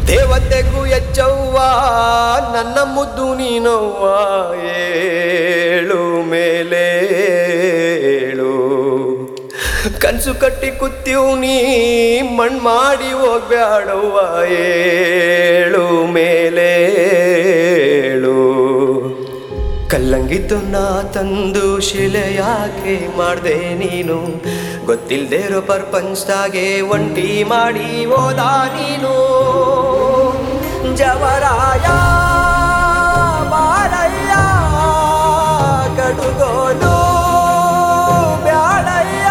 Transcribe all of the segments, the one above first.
ದೇವತೆಗೂ ಎಚ್ಚವ್ವ ನನ್ನ ಮುದ್ದು ನೀನವ್ವ ಏಳು ಮೇಲೇಳು ಕನ್ಸು ಕಟ್ಟಿ ಕುತ್ತೀವ್ ನೀ ಮಣ್ ಮಾಡಿ ಹೋಗ್ಬ್ಯಾಡವ್ವ ಏಳು ಮೇಲೇಳು ಕಲ್ಲಂಗಿದ್ದು ನಾ ತಂದು ಶಿಲೆ ಯಾಕೆ ಮಾಡ್ದೆ ನೀನು ಗೊತ್ತಿಲ್ದೇರೋ ಪ್ರಪಂಚದಾಗೆ ಒಂಟಿ ಮಾಡಿ ಹೋದ ನೀನು ಜವರಾಯ ಬಾರಯ್ಯ ಕಡುಗೋಲು ಬ್ಯಾಡಯ್ಯ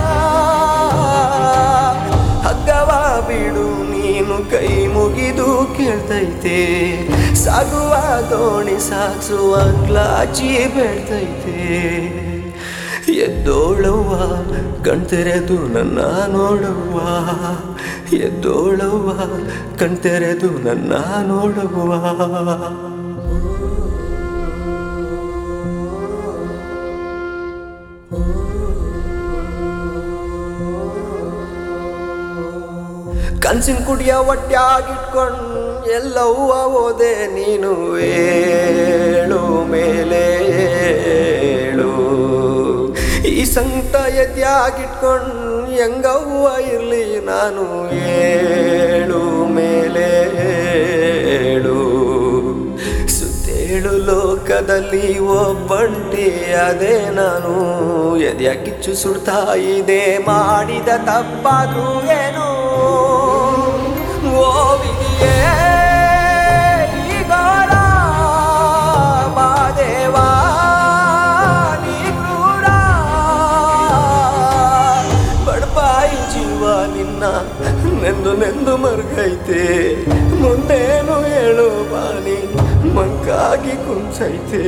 ಹಗ್ಗವ ಬಿಡು ನೀನು ಕೈ ಮುಗಿದು ಕೇಳ್ತೈತೆ ಸಾಗುವ ದೋಣಿ ಸಾಗಿಸುವ ಕ್ಲಾಚಿ ಬೇಡ್ತೈತೆ ಎದ್ದೋಳವ್ವ ಕಣ್ತೆರೆದು ನನ್ನ ನೋಡವ್ವ ಎದ್ದೋಳವ್ವ ಕಣ್ತೆರೆದು ನನ್ನ ನೋಡವ್ವ ಕನ್ಸಿನ ಕುಡಿಯ ಹೊಟ್ಯಾಗಿಟ್ಕೊಂಡು ಎಲ್ಲವ್ವ ಓದೆ ನೀನು ಏಳು ಮೇಲೇಳು ಈ ಸಂಕಟ ಎದ್ಯಾಗಿಟ್ಕೊಂಡು ಹೆಂಗವ್ವ ಇರಲಿ ನಾನು ಏಳು ಮೇಲೇಳು ಸುತ್ತೇಳು ಲೋಕದಲ್ಲಿ ಒಬ್ಬಂಟಿ ಅದೇ ನಾನು ಎದ್ಯಾ ಕಿಚ್ಚು ಸುಡ್ತಾ ಇದೆ ಮಾಡಿದ ತಪ್ಪಾದ್ರೂ ಏನು ಓವಿದೆಯೇ ಈಗೋರ ಮಾದೇವ ನೀ ಕ್ರೂರ ಬಡಪಾಯಿ ಜೀವ ನಿನ್ನ ನೆಂದು ಮರ್ಗೈತೆ ಮುಂದೇನು ಹೇಳು ಬಾನಿ ಮಂಕಾಗಿ ಕುಂಸೈತೆ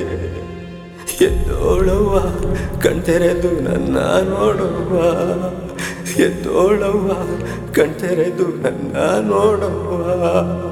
ಎದ್ದೋಳವ್ವ ಕಣ್ತೆರೆದು ನನ್ನ ನೋಡುವ ಎದ್ದೋಳವ್ವ ಕಣ್ತೆರೆದು ನನ್ನ ನೋಡುವ